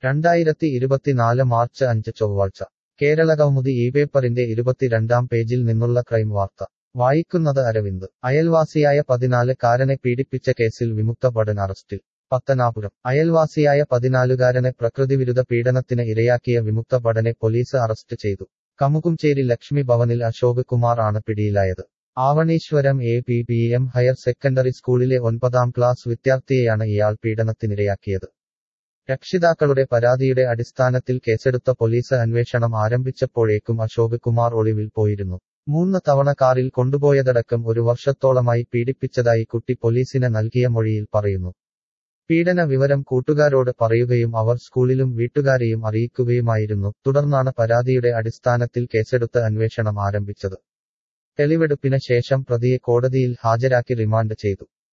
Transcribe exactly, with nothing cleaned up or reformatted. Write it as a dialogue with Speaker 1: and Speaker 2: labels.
Speaker 1: രണ്ടായിരത്തി ഇരുപത്തിനാല് മാർച്ച് അഞ്ച് ചൊവ്വാഴ്ച കേരളകൗമുദി ഈ പേപ്പറിന്റെ ഇരുപത്തിരണ്ടാം പേജിൽ നിന്നുള്ള ക്രൈം വാർത്ത വായിക്കുന്നത് അരവിന്ദ് അയൽവാസിയായ പതിനാലുകാരനെ പീഡിപ്പിച്ച കേസിൽ വിമുക്ത ഭടൻ അറസ്റ്റിൽ പത്തനാപുരം അയൽവാസിയായ പതിനാലുകാരനെ പ്രകൃതിവിരുദ്ധ പീഡനത്തിന് ഇരയാക്കിയ വിമുക്ത ഭടനെ പോലീസ് അറസ്റ്റ് ചെയ്തു കമുകുംചേരി ലക്ഷ്മി ഭവനിൽ അശോക് കുമാർ ആണ് പിടിയിലായത് Avaneeswaram A P P M higher secondary സ്കൂളിലെ ഒൻപതാം ക്ലാസ് വിദ്യാർത്ഥിയെയാണ് ഇയാൾ പീഡനത്തിനിരയാക്കിയത് രക്ഷിതാക്കളുടെ പരാതിയുടെ അടിസ്ഥാനത്തിൽ കേസെടുത്ത പോലീസ് അന്വേഷണം ആരംഭിച്ചപ്പോഴേക്കും അശോക് കുമാർ ഒളിവിൽ പോയിരുന്നു മൂന്ന് തവണ കാറിൽ കൊണ്ടുപോയതടക്കം ഒരു വർഷത്തോളമായി പീഡിപ്പിച്ചതായി കുട്ടി പോലീസിന് നൽകിയ മൊഴിയിൽ പറയുന്നു പീഡന വിവരം കൂട്ടുകാരോട് പറയുകയും അവർ സ്കൂളിലും വീട്ടുകാരെയും അറിയിക്കുകയുമായിരുന്നു തുടർന്നാണ് പരാതിയുടെ അടിസ്ഥാനത്തിൽ കേസെടുത്ത് അന്വേഷണം ആരംഭിച്ചത് തെളിവെടുപ്പിന് ശേഷം പ്രതിയെ കോടതിയിൽ ഹാജരാക്കി റിമാൻഡ് ചെയ്തു